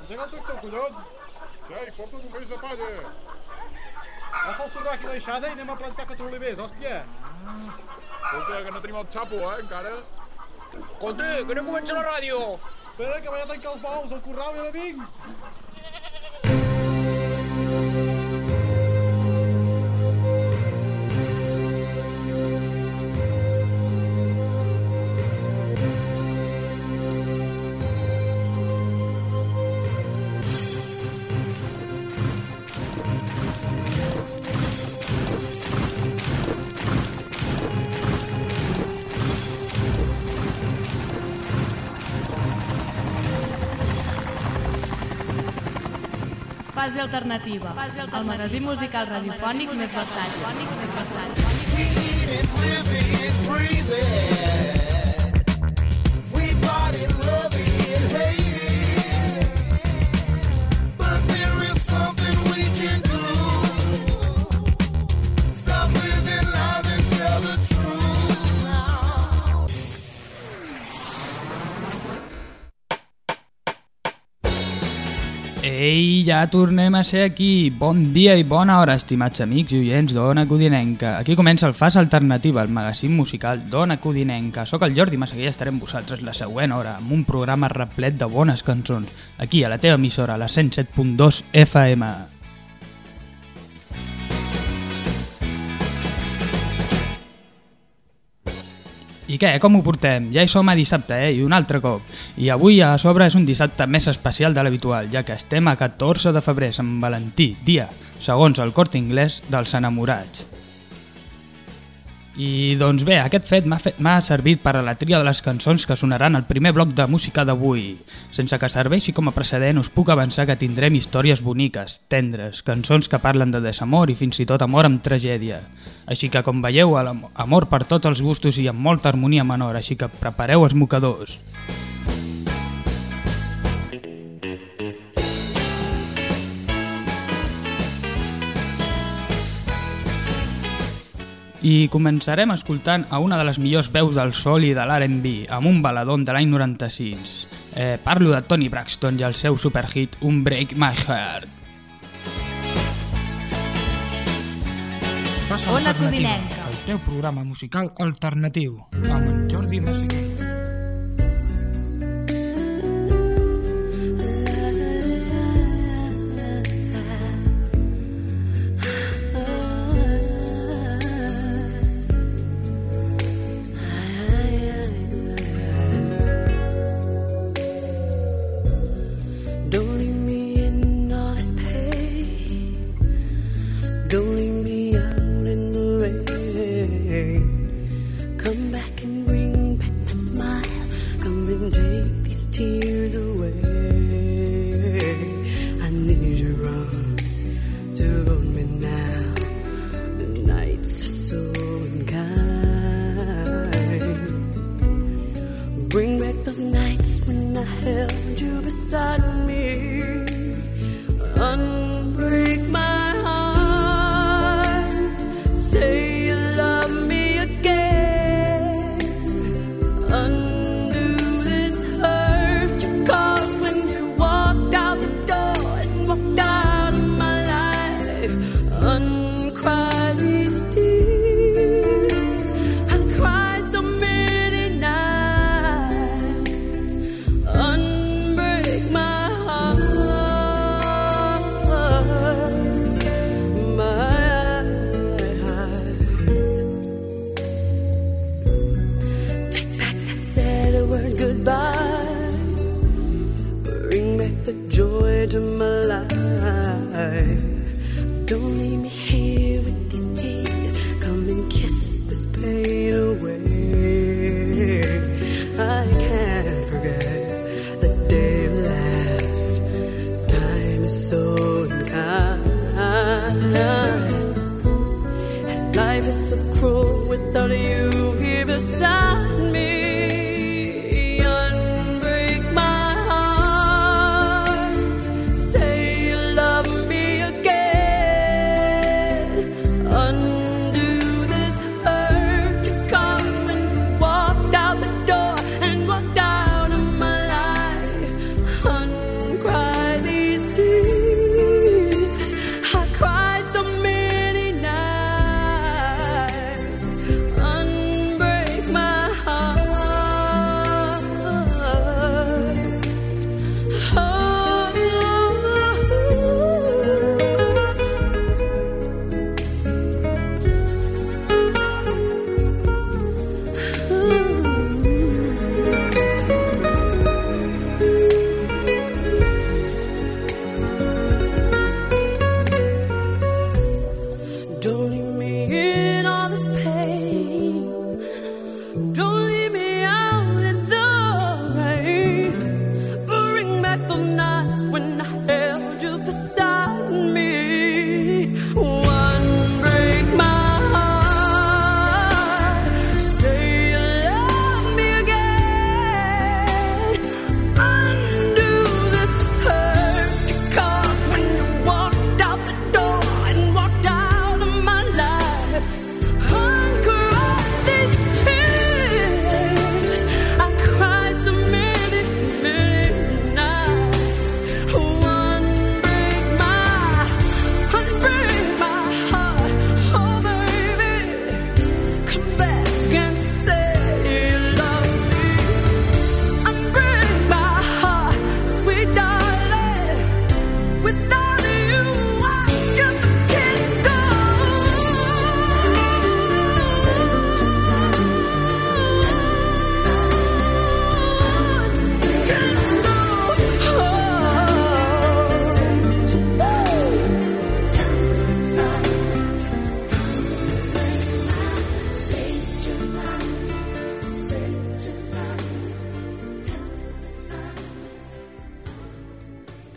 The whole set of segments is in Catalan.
Engega el tractor, collons! Xai, porta't un feix de palla! Agafa el sorrac i l'aixada i anem a plantar 4 olivers, hòstia! Escolta, que no tenim el xapo, encara. Escolta, que no comença la ràdio! Espera, que vaig a tancar els bous, el corral i ara vinc! Fase alternativa, el magazín musical radiofònic més versàtil. Ei, ja tornem a ser aquí. Bon dia i bona hora, estimats amics i oients d'Ona Codinenca. Aquí comença el Fase Alternativa, el magazín musical d'Ona Codinenca. Soc el Jordi Massaguer i estaré amb vosaltres la següent hora, amb un programa replet de bones cançons, aquí a la teva emissora, la 107.2 FM. I què, com ho portem? Ja hi som a dissabte, i un altre cop. I avui a sobre és un dissabte més especial de l'habitual, ja que estem a 14 de febrer, Sant Valentí, dia, segons el Corte Inglés, dels enamorats. I doncs bé, aquest fet m'ha servit per a la tria de les cançons que sonaran al primer bloc de música d'avui. Sense que serveixi com a precedent, us puc avançar que tindrem històries boniques, tendres, cançons que parlen de desamor i fins i tot amor amb tragèdia. Així que, com veieu, amor per tots els gustos i amb molta harmonia menor, així que prepareu els mocadors. I començarem escoltant a una de les millors veus del soul i de l'R&B, amb un baladón de l'any 96. Parlo de Toni Braxton i el seu superhit Unbreak My Heart. Ona Codinenca, el teu programa musical alternatiu, amb en Jordi Massaguer. Unbreak my heart.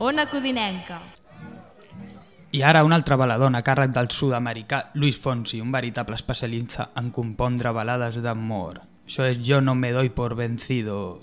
Ona Codinenca. I ara un altre baladón a càrrec del sud-americà Luis Fonsi, un veritable especialista en compondre balades d'amor. Això és Yo no me doy por vencido.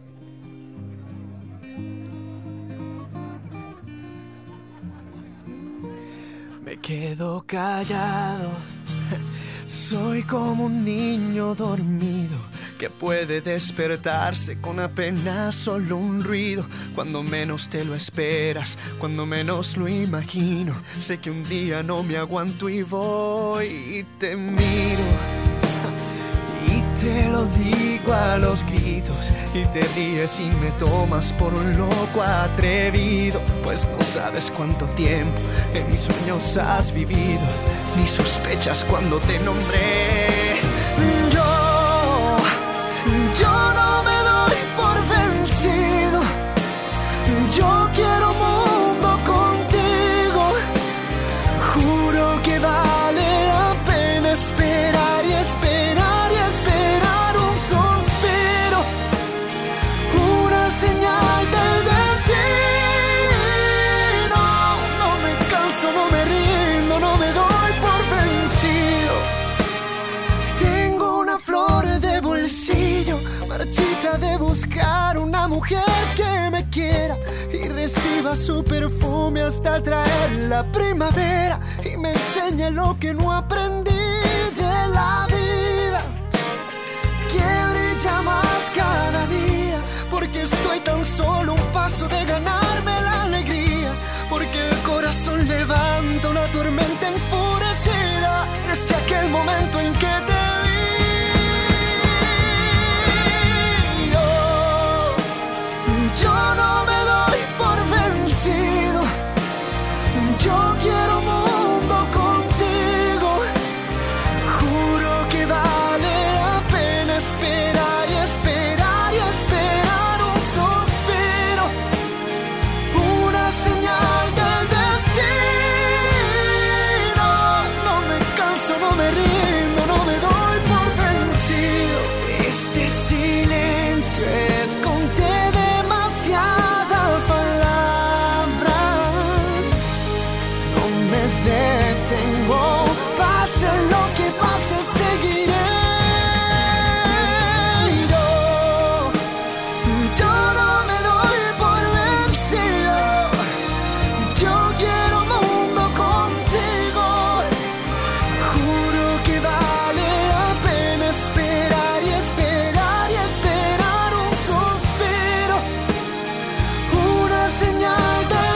Me quedo callado, soy como un niño dormido que puede despertarse con apenas solo un ruido. Cuando menos te lo esperas, cuando menos lo imagino, sé que un día no me aguanto y voy y te miro y te lo digo a los gritos y te ríes y me tomas por un loco atrevido, pues no sabes cuánto tiempo en mis sueños has vivido, ni sospechas cuando te nombré. Yo no me doy por vencido, yo quiero mundo contigo, juro que vale la pena esperar y esperar y esperar un suspiro, una señal del destino. No me canso, no me rindo, no me doy por vencido. Tengo una flor de bolsillo, marchita de buscar una mujer que me quiera y reciba su perfume hasta traer la primavera y me enseñe lo que no aprendí de la vida, que brilla más cada día, porque estoy tan solo un paso de ganarme la alegría, porque el corazón levanta una tormenta enfurecida desde aquel momento en que te vi. Yo no me doy por vencido, yo quiero mundo contigo, juro que vale la pena esperar y esperar y esperar un suspiro, una señal del destino. No me canso, no me rindo, no me doy por vencido. Este silencio es detengo, pase lo que pase, seguiré. Yo no me doy por vencido, yo quiero mundo contigo, juro que vale la pena esperar y esperar y esperar un suspiro, una señal del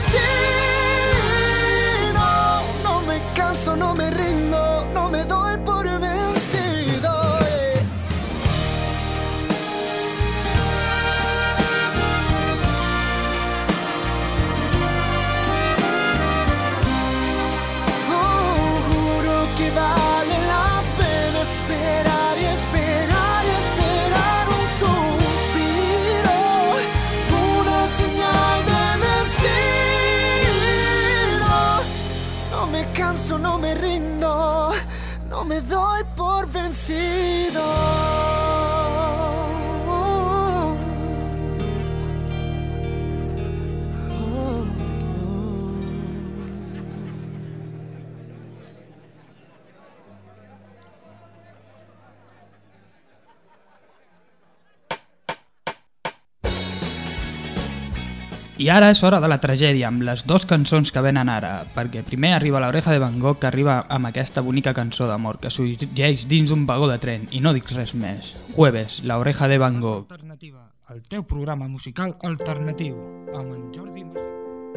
destino. No me rindo, no me doy por vencido. Juro que vale la pena esperar y esperar y esperar un suspiro, una señal de destino. No me canso, no me rindo, no me doy por vencido. I ara és hora de la tragèdia, amb les dues cançons que venen ara, perquè primer arriba La Oreja de Van Gogh, que arriba amb aquesta bonica cançó d'amor, que sorgeix dins un vagó de tren, i no dic res més. Jueves, La Oreja de Van Gogh. Alternativa, el teu programa musical alternatiu, amb en Jordi Masí.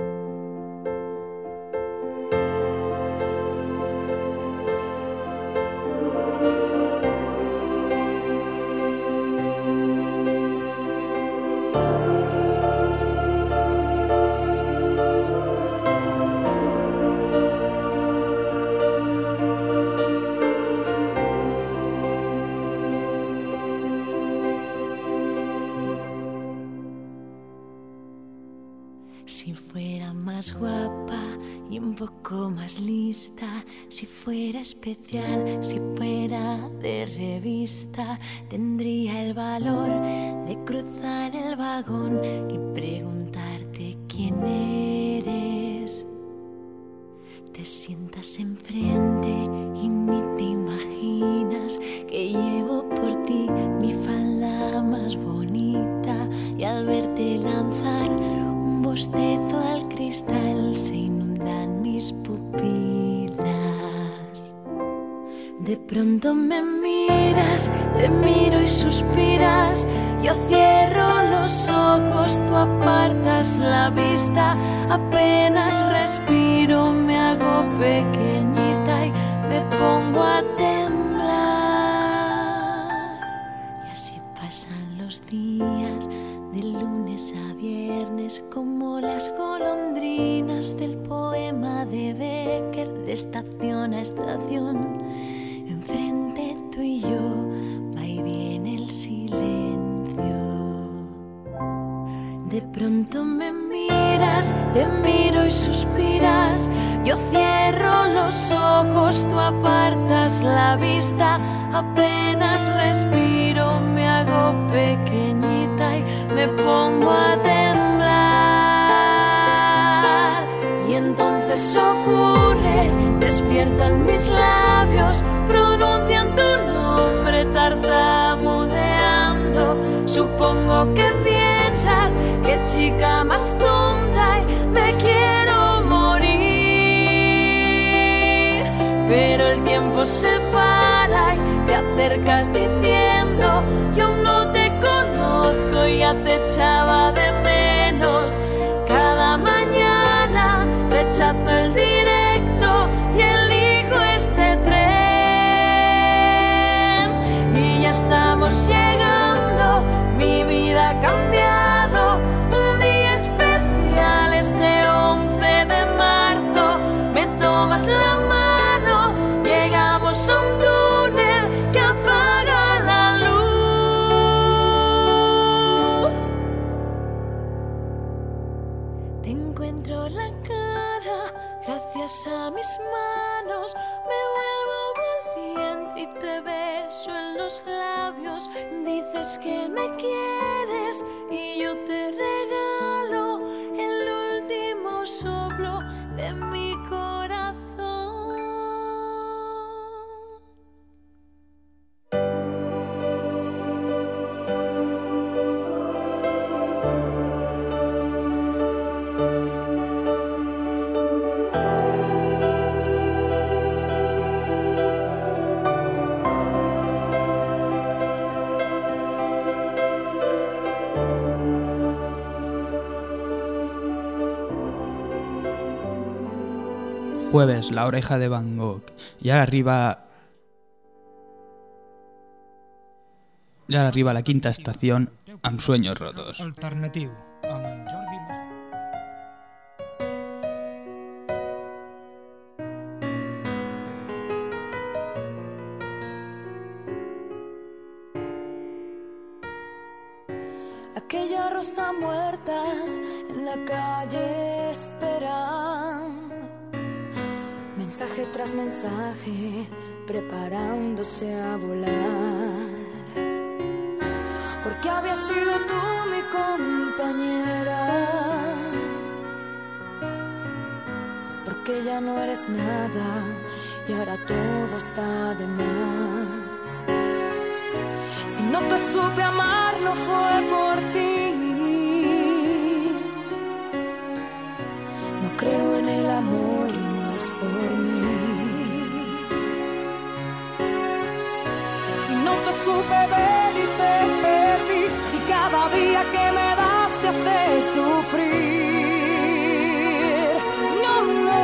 Si fuera más guapa y un poco más lista, si fuera especial, si fuera de revista, tendría el valor de cruzar el vagón y preguntarte quién De pronto me miras, te miro y suspiras. Yo cierro los ojos, tú apartas la vista. Apenas respiro, me hago pequeñita y me pongo a temblar. Y así pasan los días, de lunes a viernes, como las golondrinas del poema de Becker, de estación a estación. Enfrente tú y yo, va y viene el silencio. De pronto me miras, te miro y suspiras. Yo cierro los ojos, tú apartas la vista. Apenas respiro, me hago pequeñita y me pongo a temblar. Y entonces ocurre, despiertan mis labios, pronuncian tu nombre tartamudeando. Supongo que piensas, qué chica más tonta, y me quiero morir. Pero el tiempo se para y te acercas diciendo: yo aún no te conozco, ya te echaba de menos. Cada mañana rechazo el directo y elijo este tren. Y ya estamos llegando, mi vida ha cambiado. Un día especial, este 11 de marzo. Me tomas la mano, llegamos a un túnel que apaga la luz. Te encuentro la cara, gracias a mis manos. Me vuelvo valiente y te beso en los labios. Dices que me quieres y yo te regalo el último soplo de mi corazón. Jueves, La oreja de Van Gogh. I ara arriba la quinta estació amb Sueños rotos. Alternatiu, amb en Jordi Mas. Aquella rosa muerta en la calle esperando, mensaje tras mensaje, preparándose a volar. Porque había sido tú mi compañera, porque ya no eres nada y ahora todo está de más. Si no te supe amar no fue por ti. No creo en el amor y no es por mí. Si no te supe ver y te perdí, si cada día que me das te hace sufrir. No, no.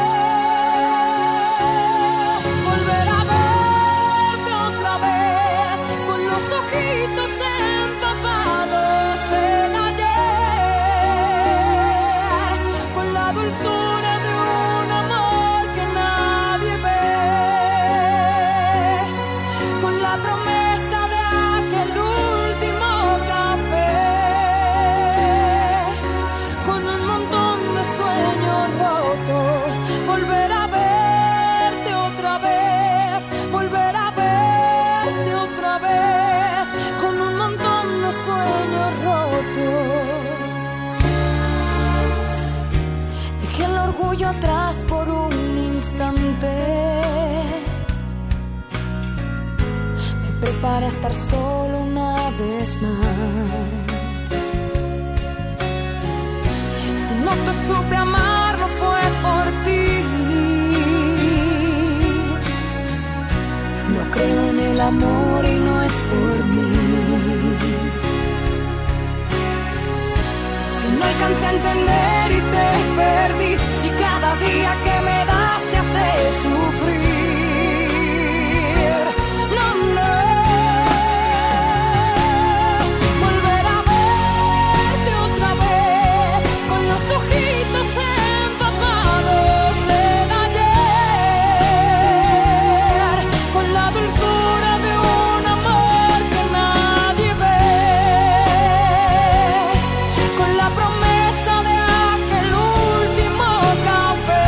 Volver a verte otra vez con los ojitos empapados en ayer, con la dulzura de un amor que nadie ve, con la promesa de aquel último café, con un montón de sueños rotos. Volver a verte otra vez, volver a verte otra vez, con un montón de sueños rotos. Dejé el orgullo atrás por un instante, me preparé a estar solo una vez más. Si no te supe amar no fue por ti. amor y no es por mí. Si no alcancé a entender y te perdí, si cada día que me das te hace sufrir, no, no. Volver a verte otra vez con los ojitos empapados en ayer, con la dulzura de un amor que nadie ve, con la promesa de aquel último café,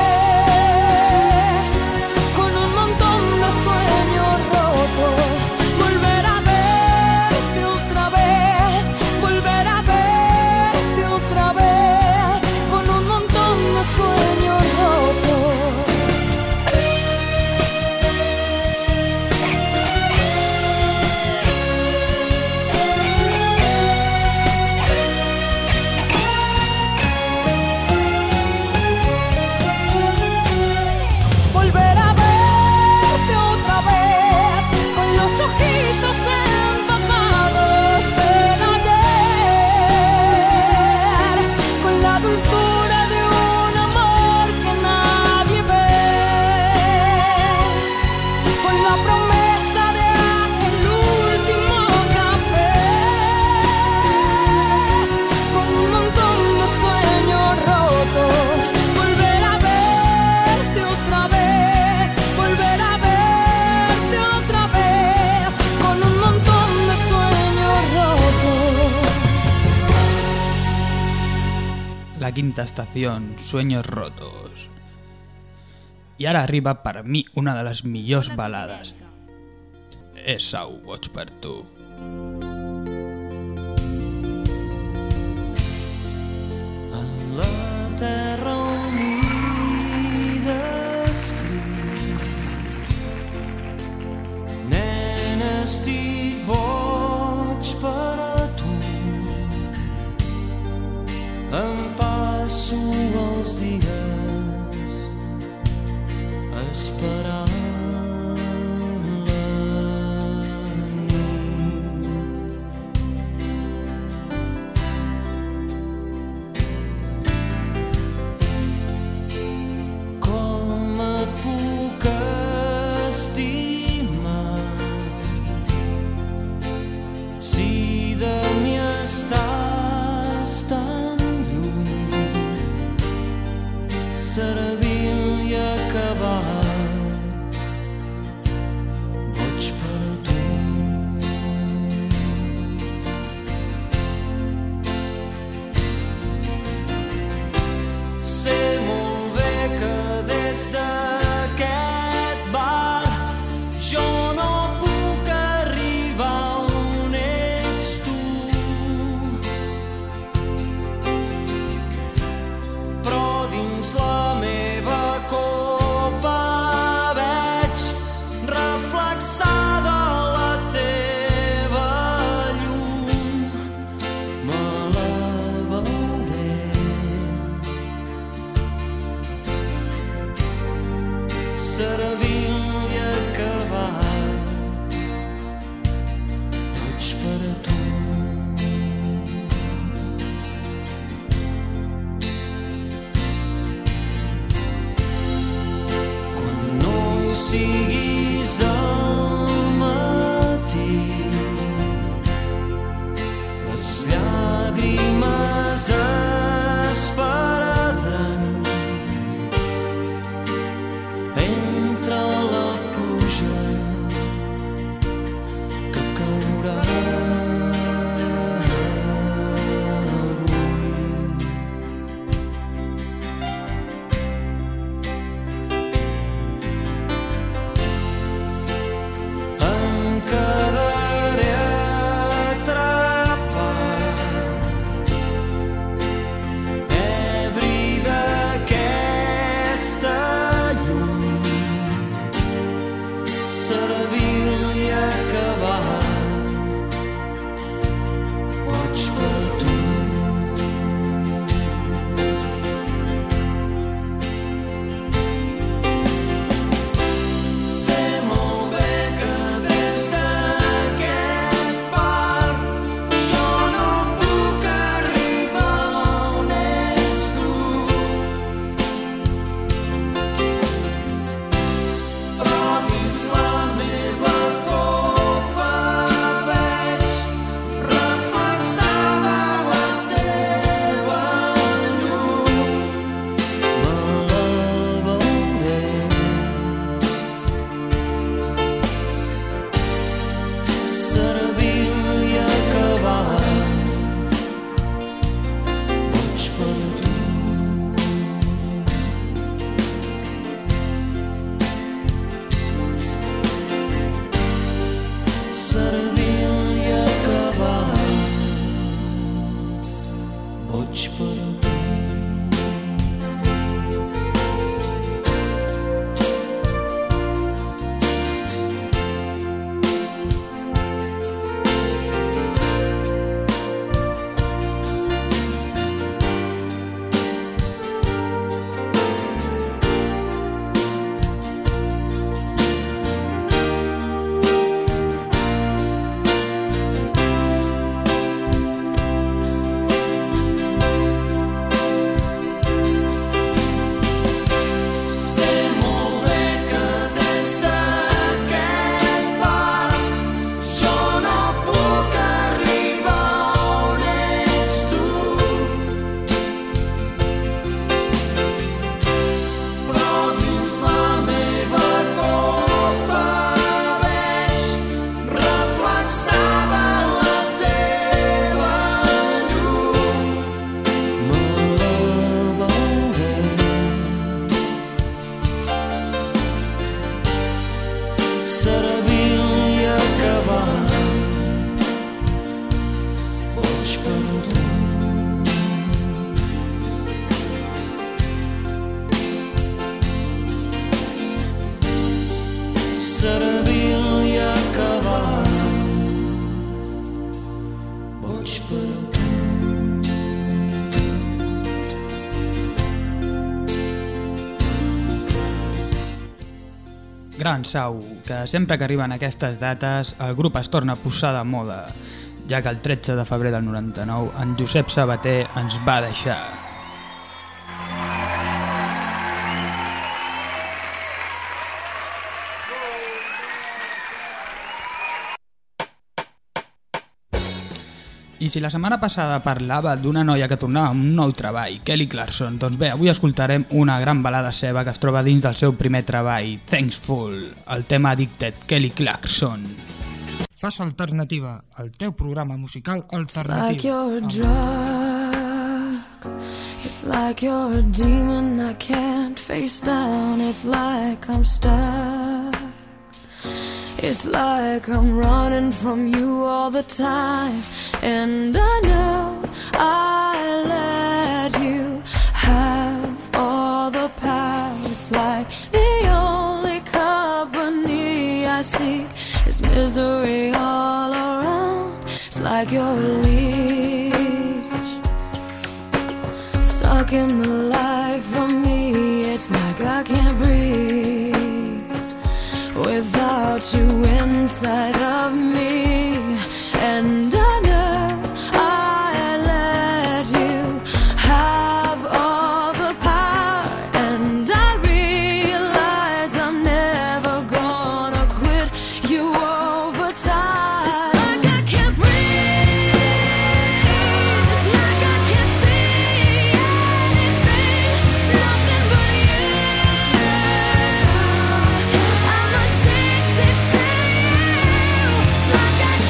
con un montón de sueños rotos. Volver a verte otra vez, volver a verte otra vez, con un montón de sueños rotos. Volver a verte otra vez con los ojitos empapados en ayer, con la dulzura de un amor que nadie ve, con la promesa de aquel último café, con un montón de sueños rotos. Volver a verte otra vez, volver a verte otra vez, con un montón de sueños rotos. La quinta estación, Sueños rotos. I ara arriba, per mi, una de les millors balades. És Sau, boig per tu. En la terra humida escriu: nena, estic boig per a tu. Em passo els dies esperant la nit. Com et puc estimar si de mi estàs tan lluny, servil i acabat, boig per tu. Sé molt bé que des d'aquest bar jo no puc arribar on ets tu, però dins la meva copa veig reflexada la teva llum. Me la beuré. per tu. Servil i acabar, boig per tu. Servil i acabat, boig per tu. Gran Sau, que sempre que arriben aquestes dates el grup es torna a posar de moda, ja que el 13 de febrer del 99 en Josep Sabater ens va deixar. I si la setmana passada parlava d'una noia que tornava amb un nou treball, Kelly Clarkson, doncs bé, avui escoltarem una gran balada seva que es troba dins del seu primer treball, Thankful, el tema Addicted, Kelly Clarkson. Fas Alternativa, el teu programa musical alternatiu. It's like you're a drug, it's like you're a demon I can't face down, it's like I'm stuck. It's like I'm running from you all the time, and I know I let you have all the power. It's like the only company I seek is misery all around. It's like you're a leech, stuck in the light from me. It's like I can't breathe without you inside of me, and I know I let you have all the power, and I realize I'm never gonna quit you over time. It's like I can't breathe, it's like I can't see anything, nothing but you. I'm addicted to you. It's like I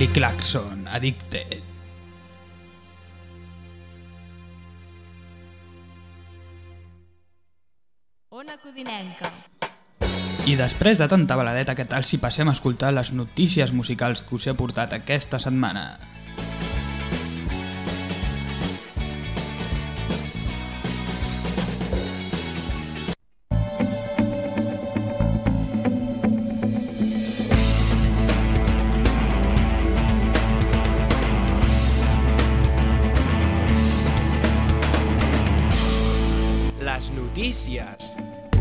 Kelly Clarkson, Addicted. Ona Codinenca. I després de tanta baladeta, què tal si passem a escoltar les notícies musicals que us he portat aquesta setmana? Les notícies.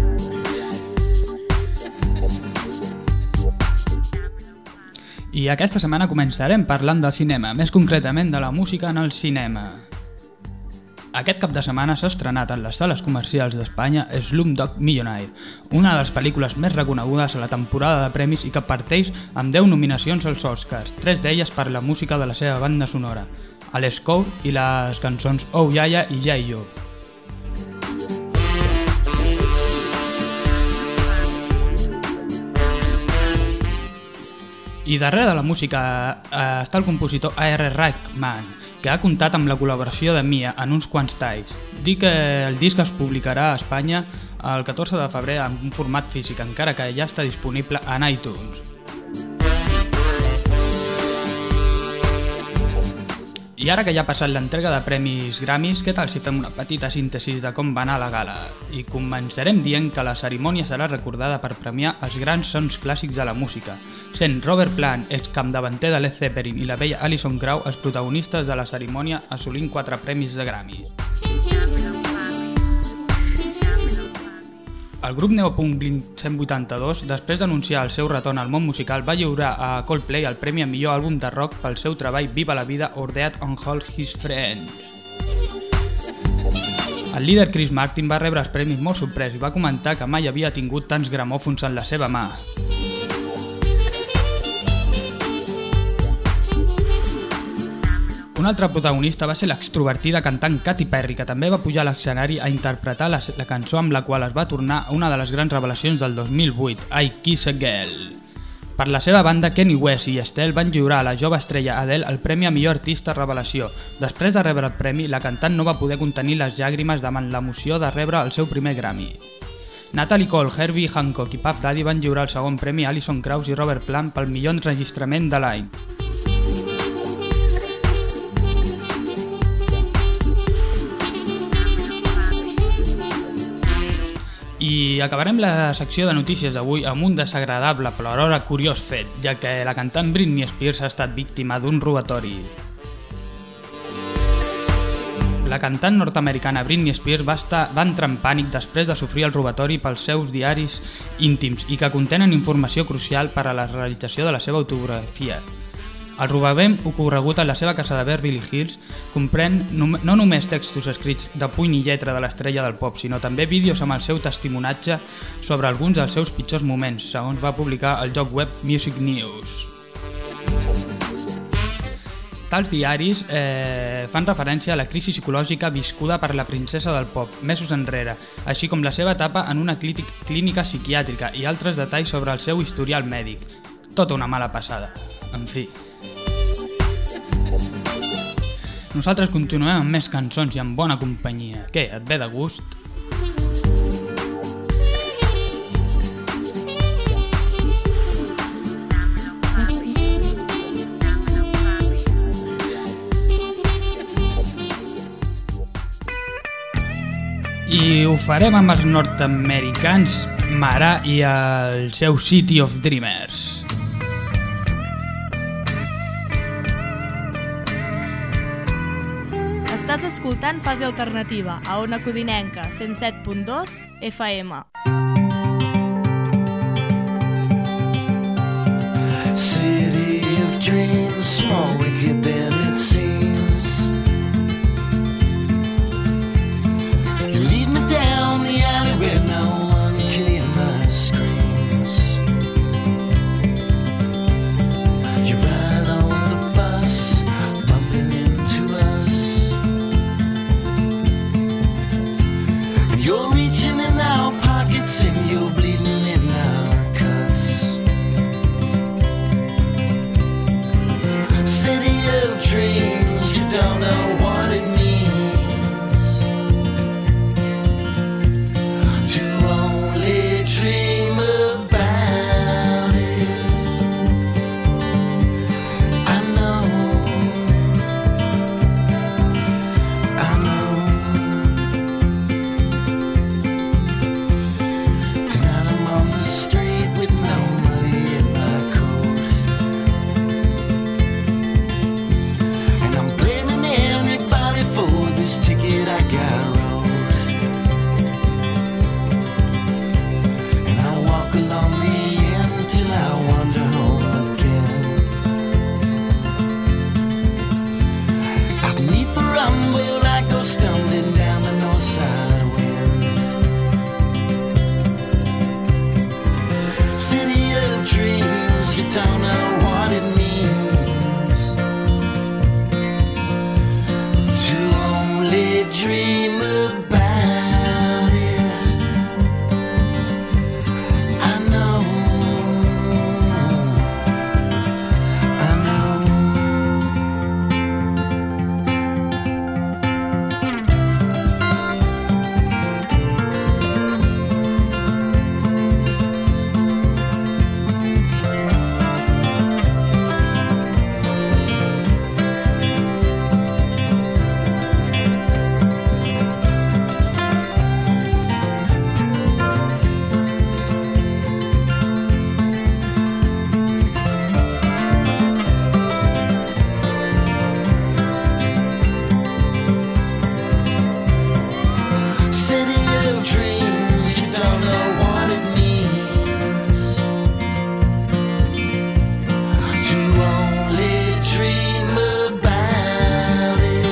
I aquesta setmana començarem parlant del cinema, més concretament de la música en el cinema. Aquest cap de setmana s'ha estrenat en les sales comercials d'Espanya Slumdog Millionaire, una de les pel·lícules més reconegudes a la temporada de premis i que parteix amb 10 nominacions als Oscars, 3 d'elles per la música de la seva banda sonora, el score i les cançons Oh Yaya i Yayo. I darrere de la música està el compositor A.R. Rahman, que ha comptat amb la col·laboració de Mia en uns quants talls. Dic que el disc es publicarà a Espanya el 14 de febrer en un format físic, encara que ja està disponible en iTunes. I ara que ja ha passat l'entrega de premis Grammys, què tal si fem una petita síntesi de com va anar la gala? I començarem dient que la cerimònia serà recordada per premiar els grans sons clàssics de la música, sent Robert Plant, excapdavanter de Led Zeppelin, i la vella Alison Krauss els protagonistes de la cerimònia assolint 4 premis de Grammy. El grup neopunk Blink-182, després d'anunciar el seu retorn al món musical, va lliurar a Coldplay el premi a millor àlbum de rock pel seu treball Viva la vida or Dead on All His Friends. El líder Chris Martin va rebre els premis molt sorprès i va comentar que mai havia tingut tants gramòfons en la seva mà. Un altre protagonista va ser l'extrovertida cantant Katy Perry, que també va pujar a l'escenari a interpretar la cançó amb la qual es va tornar una de les grans revelacions del 2008, I Kiss a Girl. Per la seva banda, Kanye West i Estelle van lliurar a la jove estrella Adele el premi a millor artista revelació. Després de rebre el premi, la cantant no va poder contenir les llàgrimes davant l'emoció de rebre el seu primer Grammy. Natalie Cole, Herbie Hancock i Puff Daddy van lliurar el segon premi a Alison Krauss i Robert Plant pel millor enregistrament de l'any. I acabarem la secció de notícies d'avui amb un desagradable però alhora curiós fet, ja que la cantant Britney Spears ha estat víctima d'un robatori. La cantant nord-americana Britney Spears va entrar en pànic després de sofrir el robatori pels seus diaris íntims i que contenen informació crucial per a la realització de la seva autobiografia. El robament ocorregut a la seva casa de Beverly Hills comprèn no només textos escrits de puny i lletra de l'estrella del pop, sinó també vídeos amb el seu testimonatge sobre alguns dels seus pitjors moments, segons va publicar el lloc web Music News. Tals diaris fan referència a la crisi psicològica viscuda per la princesa del pop mesos enrere, així com la seva etapa en una clínica psiquiàtrica i altres detalls sobre el seu historial mèdic. Tota una mala passada. En fi. Nosaltres continuem amb més cançons i amb bona companyia. Què, et ve de gust? I ho farem amb els nord-americans Marà i el seu City of Dreamers. Estàs escoltant Fase Alternativa a Ona Codinenca, 107.2 FM. City of dreams, more wicked than it seems. You lead me down the alley where no one can hear my screams. You ride on the bus, bumping into us. And you're reaching in our pockets and you're bleeding in our cuts. City of dreams, you don't know what it means to only dream about it. I know tonight I'm on the street with no money in my coat, and I'm blaming everybody for this ticket I got wrote. And I walk along the end till I wander home again. Beneath the rumbling I go stumbling down the north side wind. City of dreams, you don't know what it means to only dream about it. I know. City of dreams, you don't know what it means to only dream about it.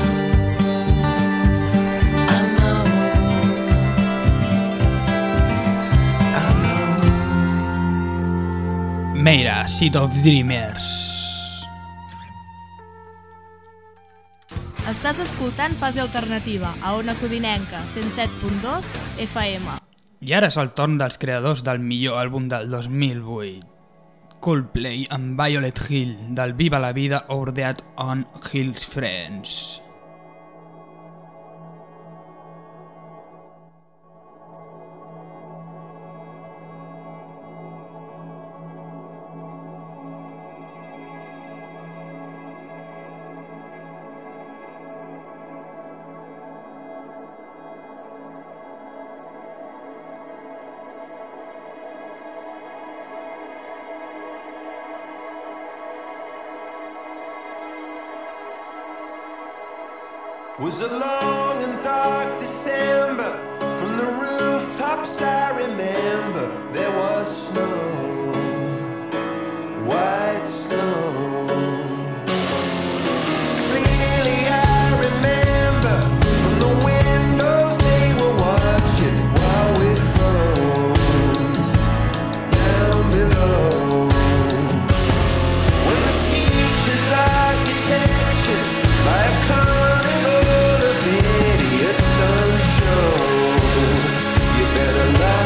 I know. Meira, City of Dreamers. Estàs escoltant Fase Alternativa, a Ona Codinenca, 107.2 FM. I ara és el torn dels creadors del millor àlbum del 2008. Coldplay amb Violet Hill, del Viva la Vida or Dead on Hill's Friends. Was a long and dark December. From the rooftops I remember there was snow, white snow. Clearly I remember from the windows they were watching while we froze down below. When the future's architecture by a carnival of idiots unshown, you better lie.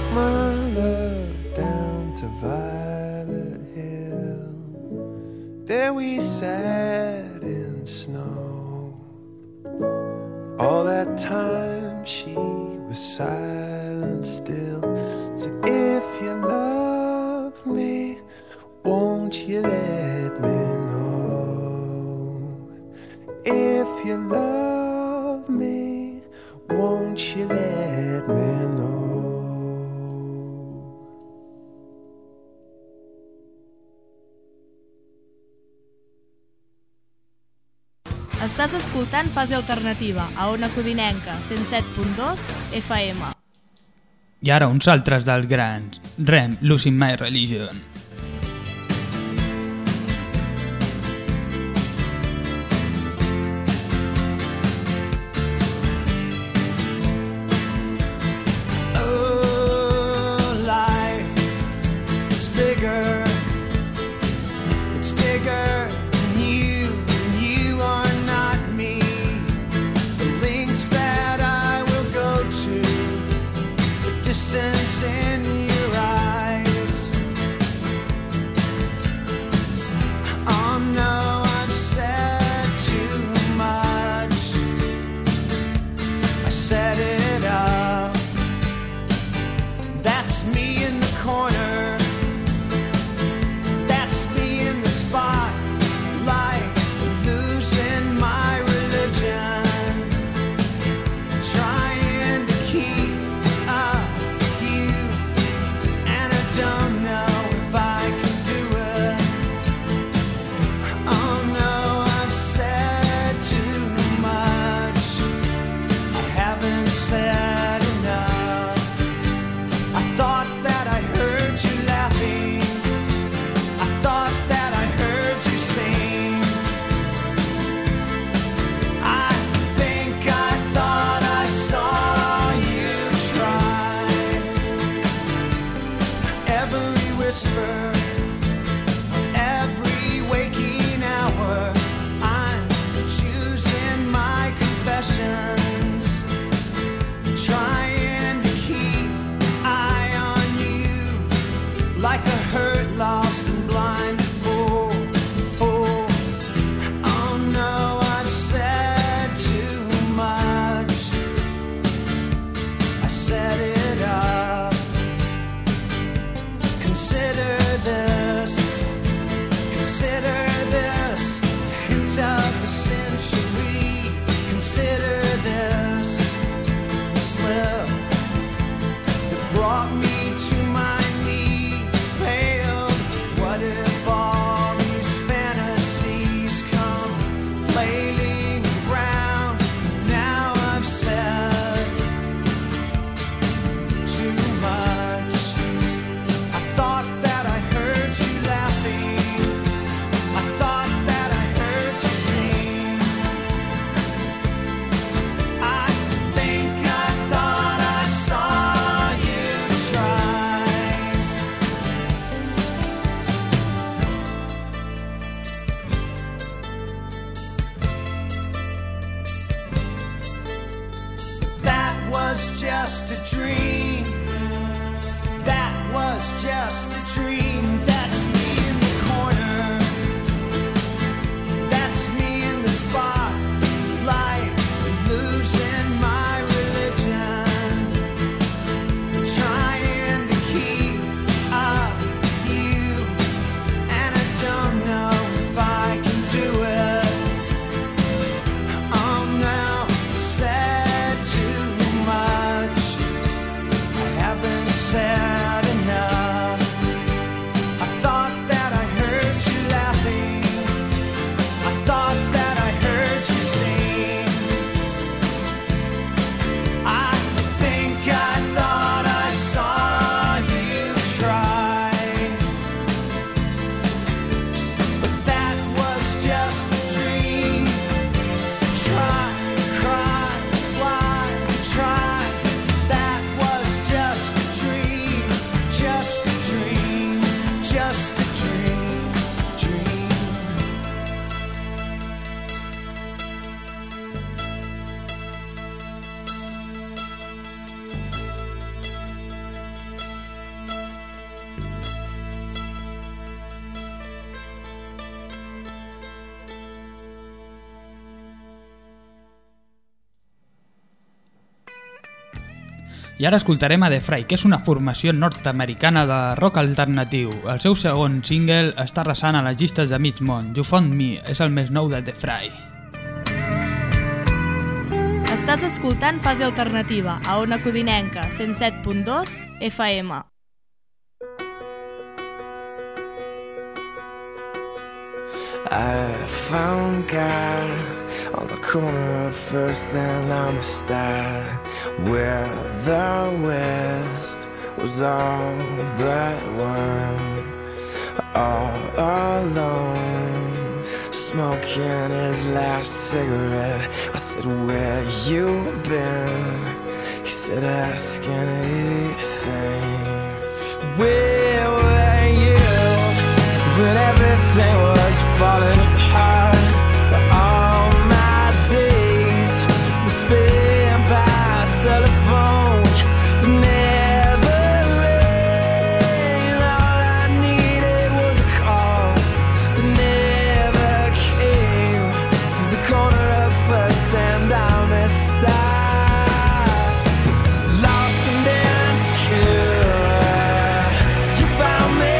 my love down to Violet Hill. There we sat in snow. All that time she was silent still. So if you love me, won't you let me know? If you love me, won't you let me know? Estàs escoltant Fase Alternativa a Ona Codinenca 107.2 FM. I ara uns altres dels grans. Rem, Losing My Religion. Distance in your eyes. Oh no, I've said too much. I set it up. That's me in the corner. That's me in the spotlight, losing my religion, trying to keep up. Don't know if I can do it. Oh no, I've said too much. I haven't said enough. I thought that I heard you laughing. I thought that I heard you sing. I think I thought I saw you try. Every whisper, every waking hour, I'm choosing my confessions, trying to keep eye on you, like a hurt, lost and blind fool. Oh no, I've said too much. I set it up. Consider this hint of the century. Consider this slip that brought me to my knees, pale. What if all these fantasies come flailing around? Now I've said too much. I thought that I heard you laughing. I thought that I heard you sing. I think I thought I saw you try. That was just a dream. That was just a dream. That's me in the corner. That's me in the spotlight, losing my religion, trying to keep up with you, and I don't know if I can do it. Oh no, I've said too much. I haven't said enough. I thought that I heard you laughing. I thought that I heard you sing. I think I thought I saw you try. But that was just a dream. Try, cry, why try? That was just a dream. I ara escoltarem a The Fry, que és una formació nord-americana de rock alternatiu. El seu segon single està arrasant a les llistes de mig món. You Found Me és el més nou de The Fry. Estàs escoltant Fase Alternativa a Ona Codinenca, 107.2 FM. I found God on the corner of First and Amistad, where the West was all but one, all alone, smoking his last cigarette. I said, where you been? He said, ask anything. Where were you when everything was falling apart? All my days were spent by telephone, but never rain. All I needed was a call that never came. To the corner of First and Amistad, lost and insecure. You found me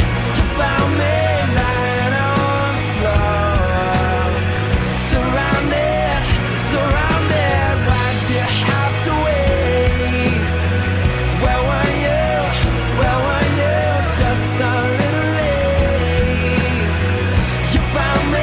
lying on the floor, surrounded. Why'd you have to wait? Where were you? Just a little late. You found me.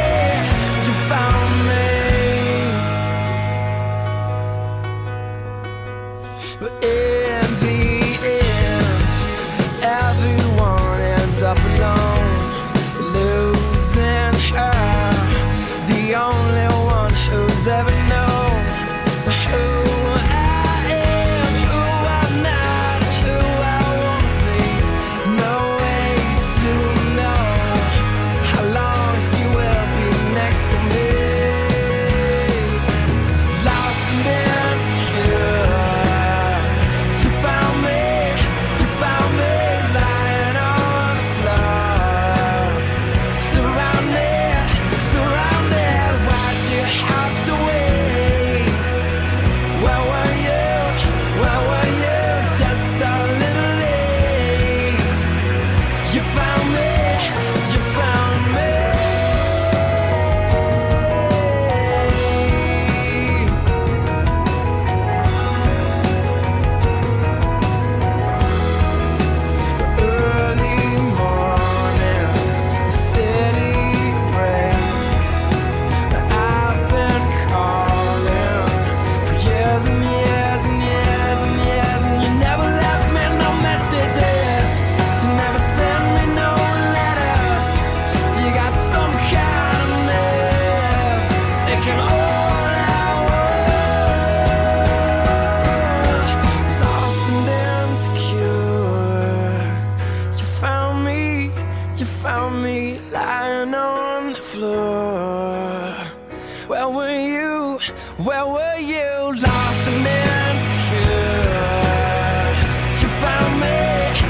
But in the end, everyone ends up alone, losing her, the only one who's ever known who I am, who I'm not, who I won't be. No way to know how long she will be next to me. Lost and insecure. You found me lying on the floor, surrounded. Why'd you have to wait? Where were you? Just a little late. You found me. Early morning, the city breaks. I've been calling for years and years, and you never left me no messages. You never sent me no letters. You got some kind of nerve, taking all I want. Lost and insecure. You found me lying on the floor. Where were you? Lost and insecure. You found me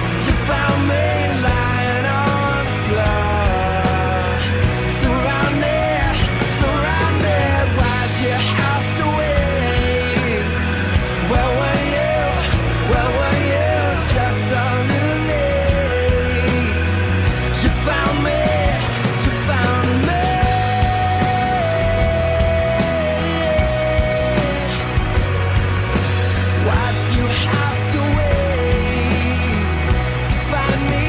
lying on the floor, surrounded. Why'd you have to wait? Where were you? Just a little late. You found me. Why'd you have to wait to find me?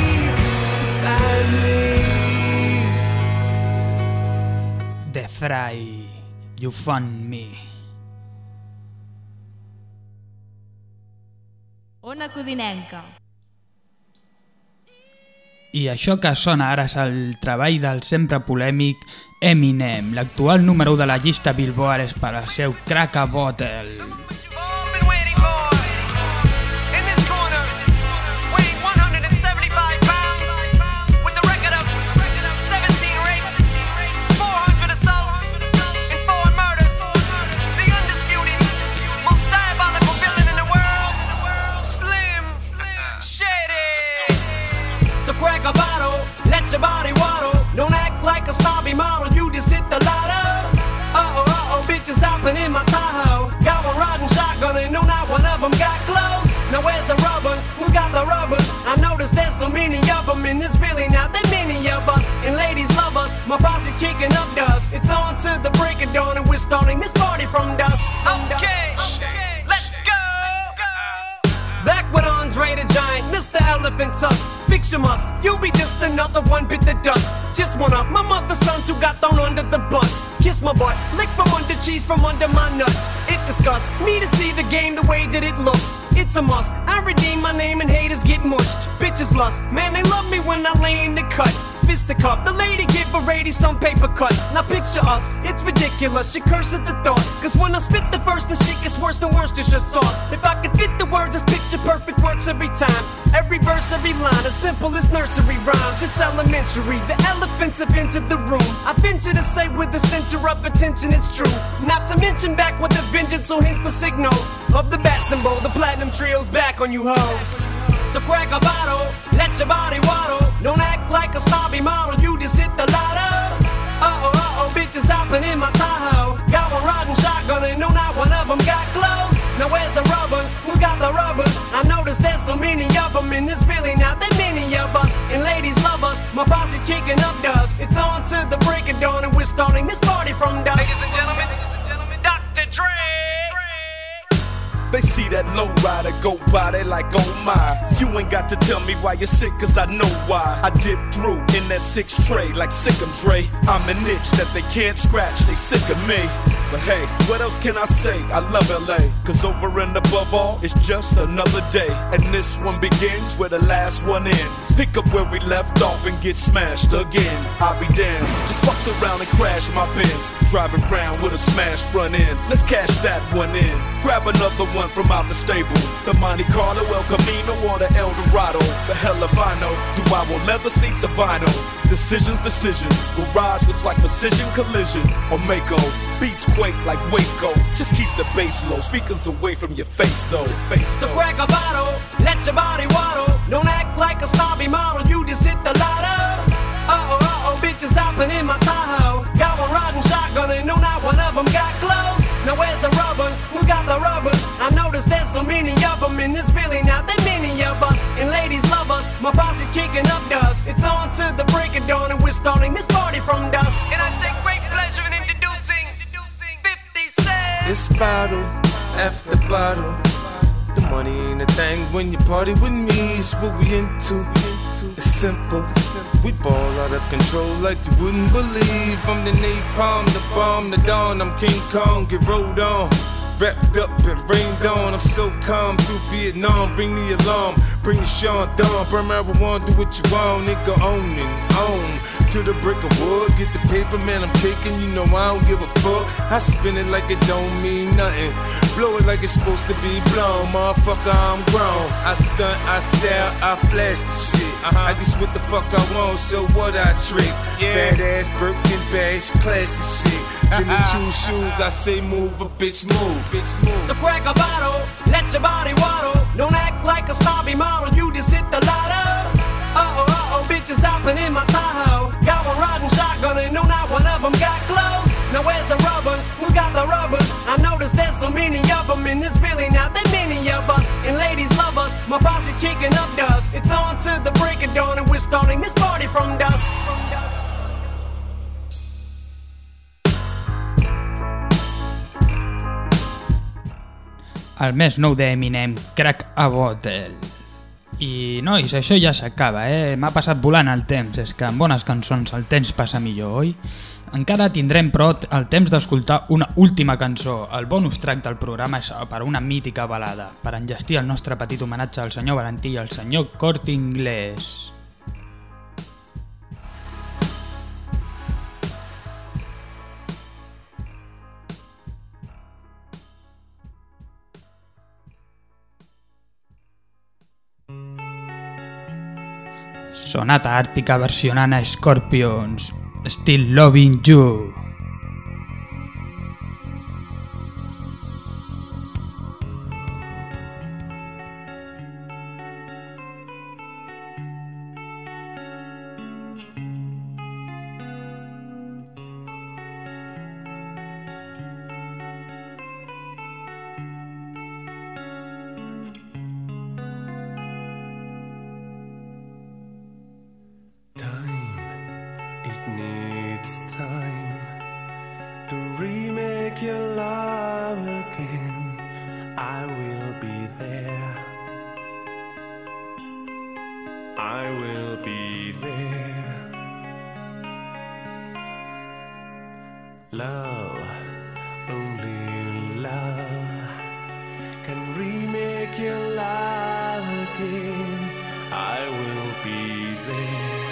The Fry, You Found Me. Ona Codinenca. I això que sona ara és el treball del sempre polèmic Eminem. L'actual número 1 de la llista Billboard és per al seu Crack a Bottle. Crack a bottle, let your body waddle. Don't act like a snobby model, you just hit the lotto. bitches hopping in my Tahoe. Got one riding shotgun and no, not one of them got clothes. No, rubbers? Who's got the rubbers? I notice there's so many of them, and there's really not that many of us. And ladies love us, my posse's kicking up dust. It's on to the break of dawn, and we're starting this party from dusk. Okay, let's go. Back with Andre the Giant, Mr. Elephant Tusk. Fiction must, you'll be just another one bit the dust. Just one of my mother's sons who got thrown under the bus. Kiss my butt, lick from under cheese from under my nuts. It disgusts me to see the game the way that it looks. It's a must, I redeem my name and haters get mushed. Bitches lust, man they love me when I lay in the cut. Fisticuff, the lady give a lady some paper cuts. Now picture us, it's ridiculous, she curse at the thought. Cause when I spit the verse, the shit gets worse than worse, it's just sauce. If I could fit the words, this picture perfect works every time. Every verse, every line, as simple as nursery rhymes. It's elementary, the elephants have entered the room. I venture to say with the center of attention it's true. Not to mention back with a vengeance, so hence the signal of the bat symbol. The platinum trio's back on you hoes. So crack a bottle, let your body waddle. Don't act like a snobby model, you just hit the lotto. Uh-oh, bitches hopping in my Tahoe. Got one riding shotgun and no, not one of them got clothes. Now where's the rubbers? Who's got the rubbers? I notice there's so many of them, and there's really not that many of us. And ladies love us, my posse's kicking up dust. It's on to the break of dawn, and we're starting this party from dusk. Ladies and gentlemen, Dr. Dre. They see that low rider go by, they like, oh my. You ain't got to tell me why you're sick, cause I know why. I dip through in that 6 tray like Sick'em Dre. I'm an itch that they can't scratch, they sick of me. But hey, what else can I say? I love LA, cause over and above all, it's just another day. And this one begins where the last one ends. Pick up where we left off and get smashed again. I'll be damned, just fucked around and crashed my Benz. Driving around with a smashed front end. Let's cash that one in. Grab another one from out the stable. The Monte Carlo, El Camino, or the El Dorado. The hell if I know. Do I want leather seats or vinyl? Decisions. Garage looks like precision collision. Or Mako. Beats quake like Waco. Just keep the bass low. Speakers away from your face though. So crack a bottle, let your body waddle. Don't act like a snobby model, you just hit the lotto. Uh-oh, bitches hopping in my Tahoe. Got one riding shotgun and no, not one of them got clothes. Now where's the rubbers? Who's got the rubbers? I notice there's so many of them, and there's really not that many of us. And ladies love us, my posse's kicking up dust. It's on to the break of dawn, and we're starting this party from dusk. And I take great pleasure in introducing 50 Cent. It's bottle after bottle. The money ain't a thing when you party with me. It's what we into. It's simple. We ball out of control like you wouldn't believe. I'm the napalm, the bomb, the dawn. I'm King Kong, get rolled on. Wrapped up and rained on. I'm so calm through Vietnam. Bring the alarm, bring the Sean Dawn. Burn marijuana, do what you want. Nigga, own and own. To the brick of wood, get the paper, man, I'm kicking. You know I don't give a fuck. I spin it like it don't mean nothing. Blow it like it's supposed to be blown. Motherfucker, I'm grown. I stunt, I style, I flash the shit. I guess what the fuck I want, so what I trick. Fat ass Birkin bags, classy shit. Jimmy Choo shoes, I say move, a bitch move. So crack a bottle, let your body waddle. Don't act like a snobby model, you just hit the lotto. Uh-oh, bitches hopping in my Tahoe. Got one riding shotgun and no, not one of them got clothes. Now where's the rubbers? Who's got the rubbers? I notice there's so many of them, and there's really not that many of us. And ladies love us, my posse's kicking up dust. It's on to the break of dawn, and we're starting this party from dusk. El més nou d'Eminem, Crack a Bottle. I nois, això ja s'acaba, M'ha passat volant el temps, és que amb bones cançons el temps passa millor, oi? Encara tindrem, però, el temps d'escoltar una última cançó. El bonus track del programa és per una mítica balada, per enllestir el nostre petit homenatge al senyor Valentí i al senyor Corte Inglés. Sonata Àrtica versionant a Scorpions, Still Loving You. needs time to remake your love again. I will be there. I will be there. Love, only love can remake your love again. I will be there.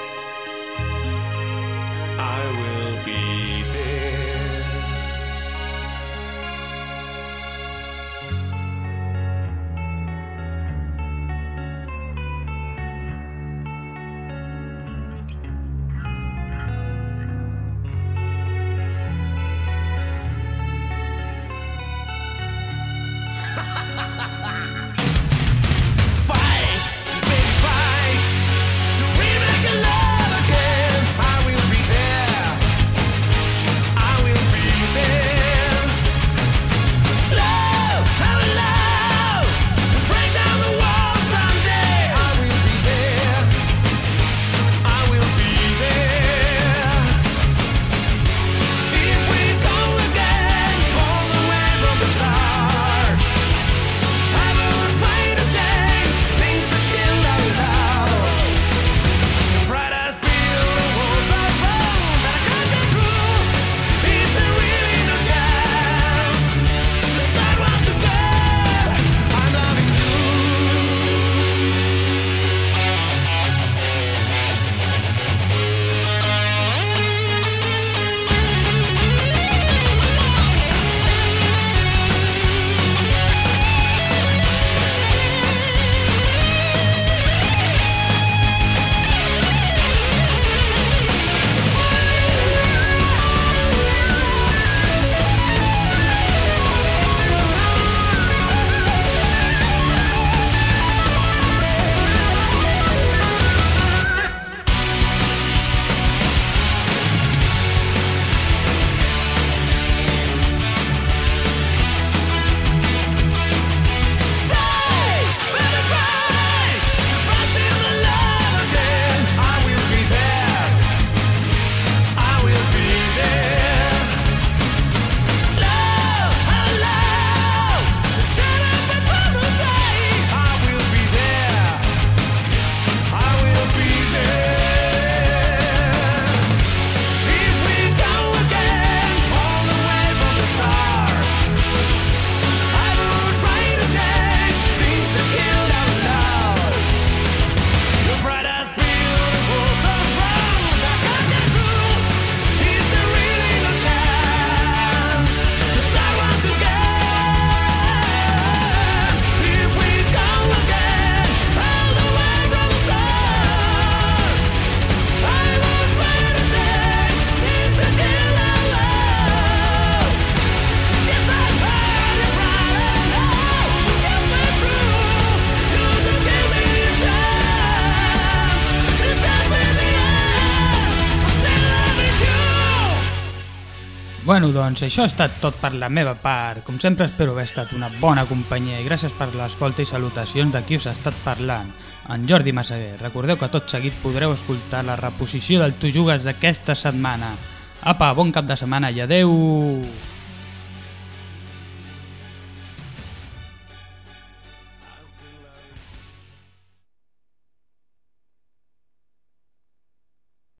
I will be there. Bueno, doncs això ha estat tot per la meva part. Com sempre espero haver estat una bona companyia i gràcies per l'escolta i salutacions de qui us ha estat parlant, en Jordi Massaguer. Recordeu que tot seguit podreu escoltar la reposició del Tu Jugues d'aquesta setmana. Apa, bon cap de setmana i adeu!